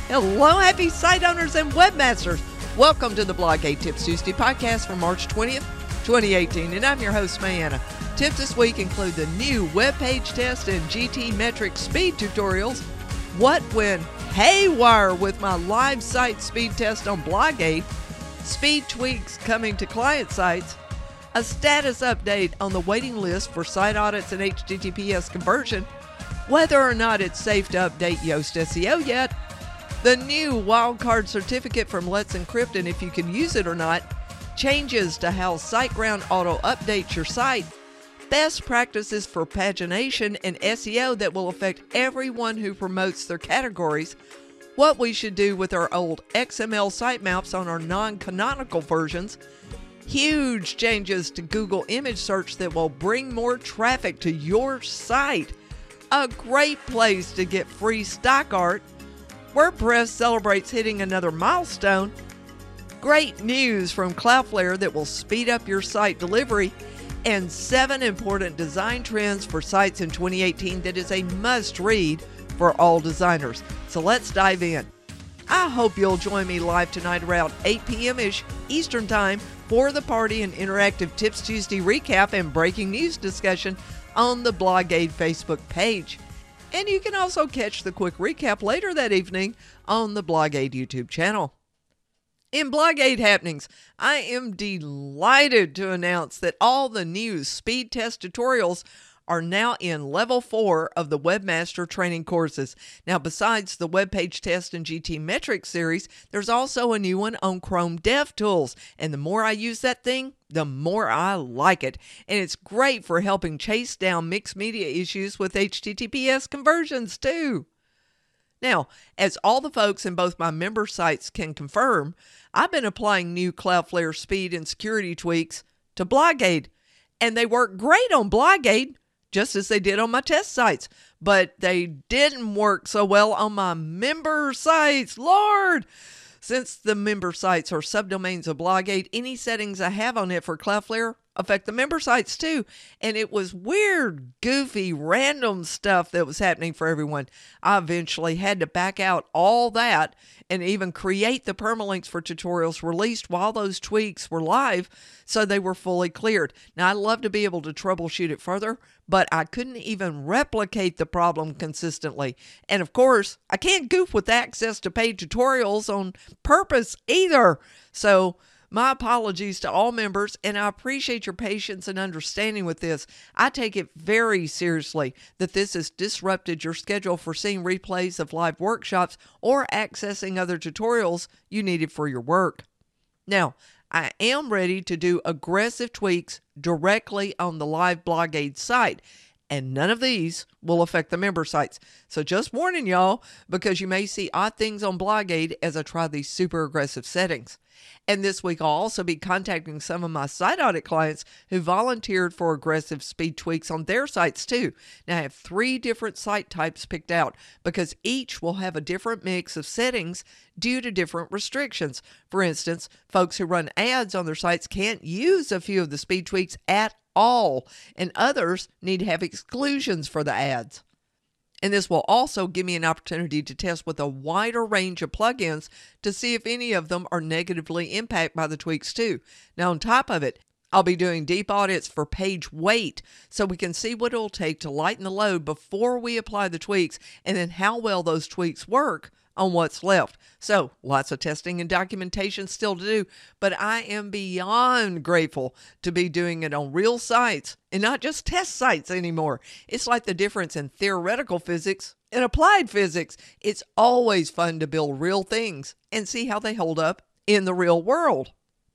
Hello, happy site owners and webmasters. Welcome to the Blogate Tips Tuesday podcast for March 20th, 2018, and I'm your host, Mayanna. Tips this week include the new web page test and GTmetrix speed tutorials, what went haywire with my live site speed test on Blogate, speed tweaks coming to client sites, a status update on the waiting list for site audits and HTTPS conversion, whether or not it's safe to update Yoast SEO yet, the new wildcard certificate from Let's Encrypt and if you can use it or not, changes to how SiteGround auto updates your site, best practices for pagination and SEO that will affect everyone who promotes their categories, what we should do with our old XML sitemaps on our non-canonical versions, huge changes to Google image search that will bring more traffic to your site, a great place to get free stock art, WordPress celebrates hitting another milestone, great news from Cloudflare that will speed up your site delivery, and 7 important design trends for sites in 2018 that is a must-read for all designers. So let's dive in. I hope you'll join me live tonight around 8 p.m.-ish Eastern Time for the party and interactive Tips Tuesday recap and breaking news discussion on the Blogate Facebook page. And you can also catch the quick recap later that evening on the Blogate YouTube channel. In Blogate happenings, I am delighted to announce that all the new speed test tutorials are now in level 4 of the Webmaster training courses. Now, besides the web page test and GTmetrix series, there's also a new one on Chrome DevTools. And the more I use that thing, the more I like it. And it's great for helping chase down mixed media issues with HTTPS conversions too. Now, as all the folks in both my member sites can confirm, I've been applying new Cloudflare speed and security tweaks to Blogate. And they work great on Blogate, just as they did on my test sites. But they didn't work so well on my member sites. Lord! Since the member sites are subdomains of Blogate, any settings I have on it for Cloudflare affect the member sites too. And it was weird, goofy, random stuff that was happening for everyone. I eventually had to back out all that and even create the permalinks for tutorials released while those tweaks were live so they were fully cleared. Now, I'd love to be able to troubleshoot it further, but I couldn't even replicate the problem consistently. And of course, I can't goof with access to paid tutorials on purpose either. So my apologies to all members, and I appreciate your patience and understanding with this. I take it very seriously that this has disrupted your schedule for seeing replays of live workshops or accessing other tutorials you needed for your work. Now, I am ready to do aggressive tweaks directly on the live Blogate site, and none of these will affect the member sites. So just warning y'all, because you may see odd things on Blogate as I try these super aggressive settings. And this week I'll also be contacting some of my site audit clients who volunteered for aggressive speed tweaks on their sites too. Now I have 3 different site types picked out because each will have a different mix of settings due to different restrictions. For instance, folks who run ads on their sites can't use a few of the speed tweaks at all, and others need to have exclusions for the ads. And this will also give me an opportunity to test with a wider range of plugins to see if any of them are negatively impacted by the tweaks too. Now, on top of it, I'll be doing deep audits for page weight so we can see what it'll take to lighten the load before we apply the tweaks and then how well those tweaks work on what's left. So lots of testing and documentation still to do, but I am beyond grateful to be doing it on real sites and not just test sites anymore. It's like the difference in theoretical physics and applied physics. It's always fun to build real things and see how they hold up in the real world.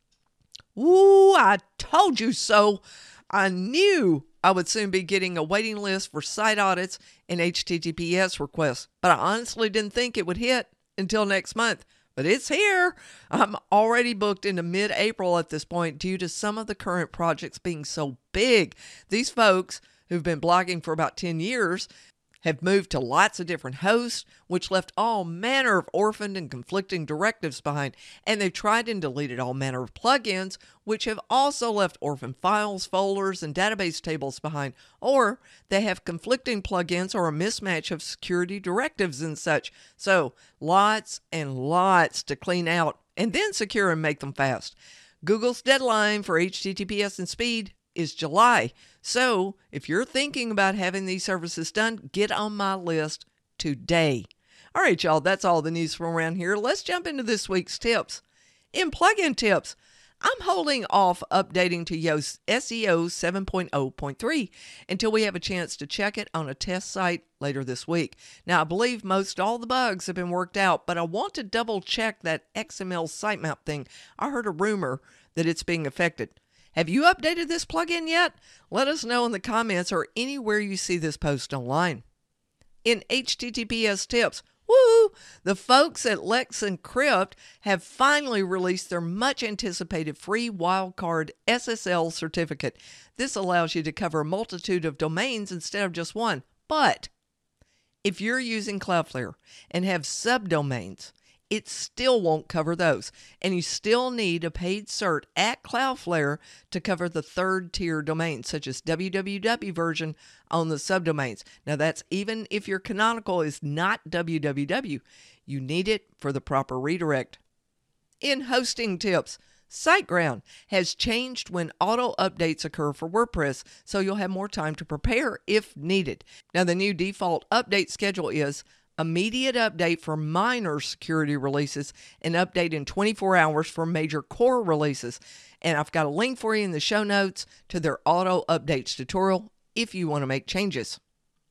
Ooh, I told you so. I knew I would soon be getting a waiting list for site audits and HTTPS requests, but I honestly didn't think it would hit until next month. But it's here. I'm already booked into mid-April at this point due to some of the current projects being so big. These folks who've been blogging for about 10 years have moved to lots of different hosts, which left all manner of orphaned and conflicting directives behind. And they've tried and deleted all manner of plugins, which have also left orphaned files, folders, and database tables behind. Or they have conflicting plugins or a mismatch of security directives and such. So lots and lots to clean out and then secure and make them fast. Google's deadline for HTTPS and speed is July. So if you're thinking about having these services done, get on my list today. All right, y'all, that's all the news from around here. Let's jump into this week's tips. In plugin tips, I'm holding off updating to Yoast SEO 7.0.3 until we have a chance to check it on a test site later this week. Now, I believe most all the bugs have been worked out, but I want to double check that XML sitemap thing. I heard a rumor that it's being affected. Have you updated this plugin yet? Let us know in the comments or anywhere you see this post online. In HTTPS tips, woo! The folks at Let's Encrypt have finally released their much anticipated free wildcard SSL certificate. This allows you to cover a multitude of domains instead of just one. But if you're using Cloudflare and have subdomains, it still won't cover those. And you still need a paid cert at Cloudflare to cover the third tier domains, such as www version on the subdomains. Now that's even if your canonical is not www. You need it for the proper redirect. In hosting tips, SiteGround has changed when auto updates occur for WordPress, so you'll have more time to prepare if needed. Now the new default update schedule is immediate update for minor security releases and update in 24 hours for major core releases. And I've got a link for you in the show notes to their auto updates tutorial if you want to make changes.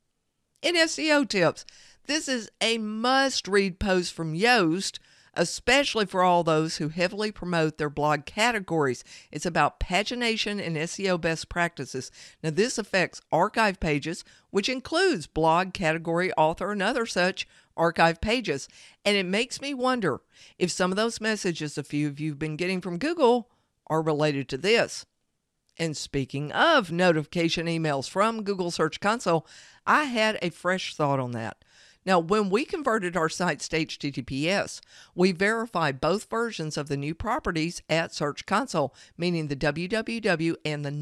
In SEO tips, this is a must-read post from Yoast, especially for all those who heavily promote their blog categories. It's about pagination and SEO best practices. Now, this affects archive pages, which includes blog, category, author, and other such archive pages. And it makes me wonder if some of those messages a few of you have been getting from Google are related to this. And speaking of notification emails from Google Search Console, I had a fresh thought on that. Now, when we converted our sites to HTTPS, we verified both versions of the new properties at Search Console, meaning the www and the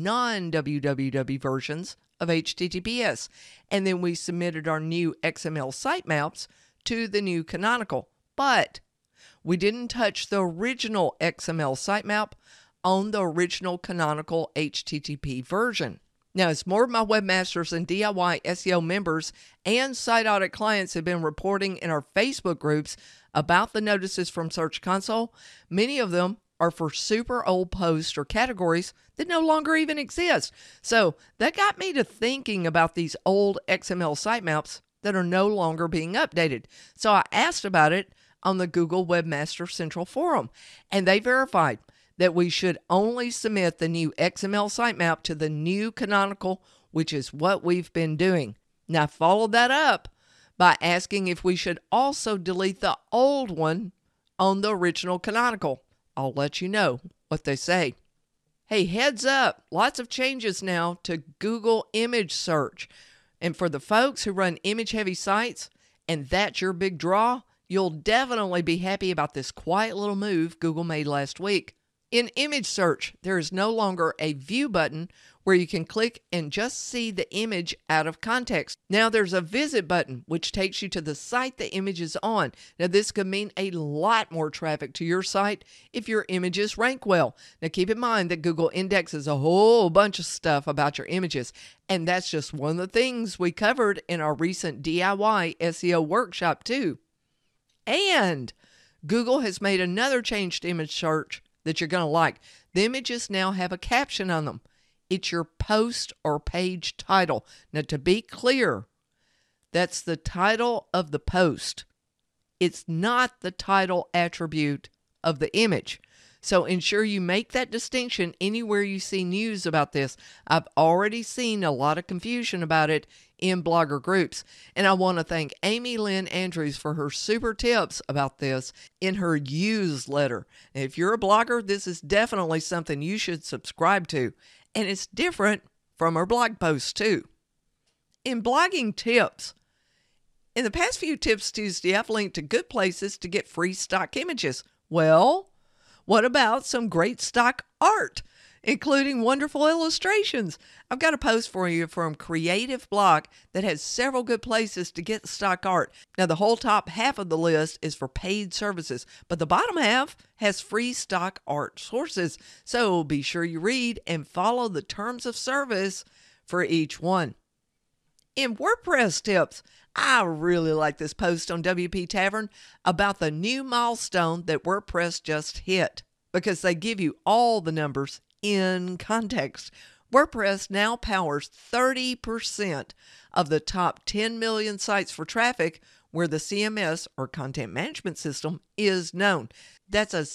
non-www versions of HTTPS. And then we submitted our new XML sitemaps to the new canonical. But we didn't touch the original XML sitemap on the original canonical HTTP version. Now, as more of my webmasters and DIY SEO members and site audit clients have been reporting in our Facebook groups about the notices from Search Console, many of them are for super old posts or categories that no longer even exist. So that got me to thinking about these old XML sitemaps that are no longer being updated. So I asked about it on the Google Webmaster Central Forum, and they verified that we should only submit the new XML sitemap to the new canonical, which is what we've been doing. Now, I followed that up by asking if we should also delete the old one on the original canonical. I'll let you know what they say. Hey, heads up, lots of changes now to Google image search. And for the folks who run image-heavy sites, and that's your big draw, you'll definitely be happy about this quiet little move Google made last week. In image search, there is no longer a view button where you can click and just see the image out of context. Now there's a visit button, which takes you to the site the image is on. Now this could mean a lot more traffic to your site if your images rank well. Now keep in mind that Google indexes a whole bunch of stuff about your images, and that's just one of the things we covered in our recent DIY SEO workshop too. And Google has made another change to image search that you're going to like. The images now have a caption on them. It's your post or page title. Now, to be clear, that's the title of the post. It's not the title attribute of the image. So ensure you make that distinction anywhere you see news about this. I've already seen a lot of confusion about it in blogger groups. And I want to thank Amy Lynn Andrews for her super tips about this in her newsletter. And if you're a blogger, this is definitely something you should subscribe to. And it's different from her blog posts too. In blogging tips, In the past few Tips Tuesday, I've linked to good places to get free stock images. Well, what about some great stock art, including wonderful illustrations? I've got a post for you from Creative Block that has several good places to get stock art. Now, the whole top half of the list is for paid services, but the bottom half has free stock art sources. So be sure you read and follow the terms of service for each one. In WordPress tips, I really like this post on WP Tavern about the new milestone that WordPress just hit, because they give you all the numbers in context. WordPress now powers 30% of the top 10 million sites for traffic where the CMS, or content management system, is known. That's a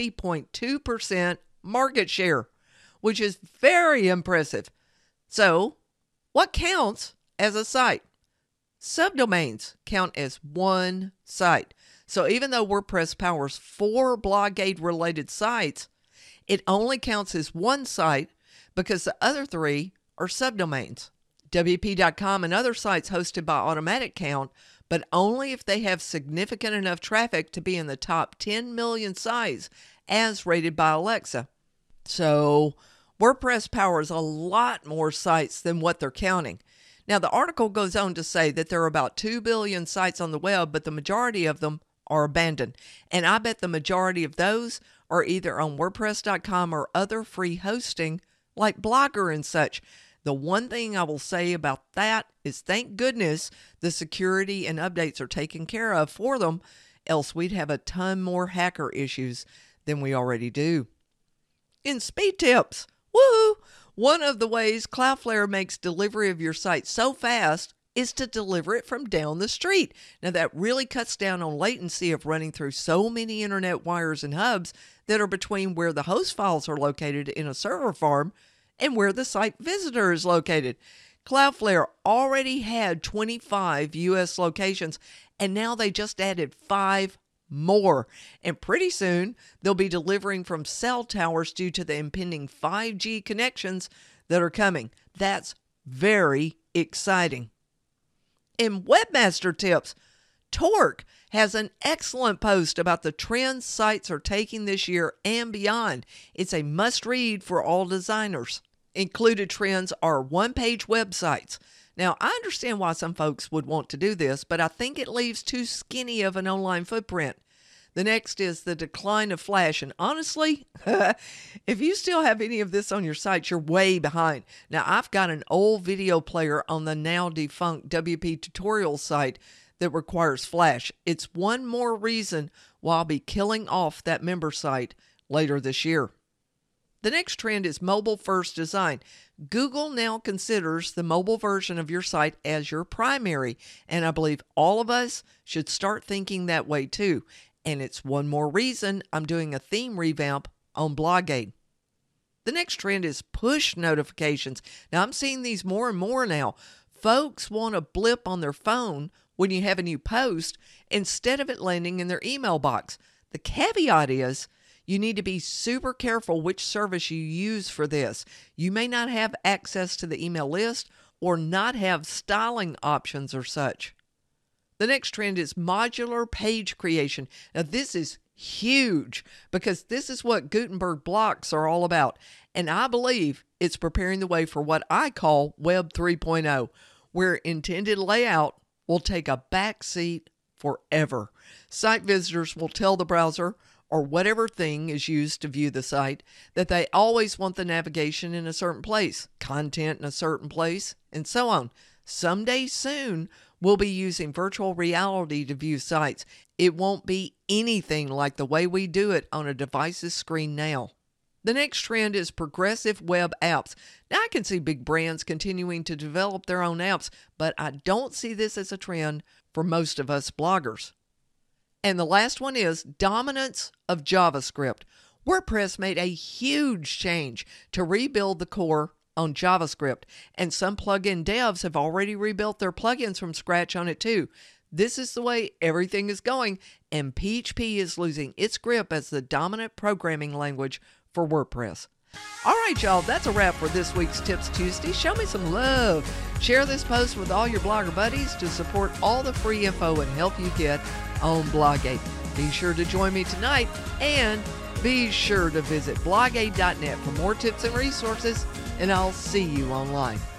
60.2% market share, which is very impressive. So, what counts as a site? Subdomains count as one site. So even though WordPress powers 4 Blogate-related sites, it only counts as one site because the other 3 are subdomains. WP.com and other sites hosted by Automatic count, but only if they have significant enough traffic to be in the top 10 million sites as rated by Alexa. So WordPress powers a lot more sites than what they're counting. Now, the article goes on to say that there are about 2 billion sites on the web, but the majority of them are abandoned. And I bet the majority of those are either on WordPress.com or other free hosting like Blogger and such. The one thing I will say about that is thank goodness the security and updates are taken care of for them, else we'd have a ton more hacker issues than we already do. In speed tips, woohoo! One of the ways Cloudflare makes delivery of your site so fast is to deliver it from down the street. Now, that really cuts down on latency of running through so many internet wires and hubs that are between where the host files are located in a server farm and where the site visitor is located. Cloudflare already had 25 U.S. locations, and now they just added 5 more. And pretty soon, they'll be delivering from cell towers due to the impending 5G connections that are coming. That's very exciting. In Webmaster Tips, Torque has an excellent post about the trends sites are taking this year and beyond. It's a must-read for all designers. Included trends are one-page websites. Now, I understand why some folks would want to do this, but I think it leaves too skinny of an online footprint. The next is the decline of Flash, and honestly, if you still have any of this on your site, you're way behind. Now, I've got an old video player on the now defunct WP tutorial site that requires Flash. It's one more reason why I'll be killing off that member site later this year. The next trend is mobile-first design. Google now considers the mobile version of your site as your primary, and I believe all of us should start thinking that way too. And it's one more reason I'm doing a theme revamp on Blogate. The next trend is push notifications. Now, I'm seeing these more and more now. Folks want a blip on their phone when you have a new post instead of it landing in their email box. The caveat is, you need to be super careful which service you use for this. You may not have access to the email list or not have styling options or such. The next trend is modular page creation. Now, this is huge because this is what Gutenberg blocks are all about. And I believe it's preparing the way for what I call Web 3.0, where intended layout will take a backseat forever. Site visitors will tell the browser, or whatever thing is used to view the site, that they always want the navigation in a certain place, content in a certain place, and so on. Someday soon, we'll be using virtual reality to view sites. It won't be anything like the way we do it on a device's screen now. The next trend is progressive web apps. Now, I can see big brands continuing to develop their own apps, but I don't see this as a trend for most of us bloggers. And the last one is dominance of JavaScript. WordPress made a huge change to rebuild the core on JavaScript, and some plugin devs have already rebuilt their plugins from scratch on it too. This is the way everything is going, and PHP is losing its grip as the dominant programming language for WordPress. All right, y'all, that's a wrap for this week's Tips Tuesday. Show me some love. Share this post with all your blogger buddies to support all the free info and help you get on Bloggate. Be sure to join me tonight, and be sure to visit blogate.net for more tips and resources, and I'll see you online.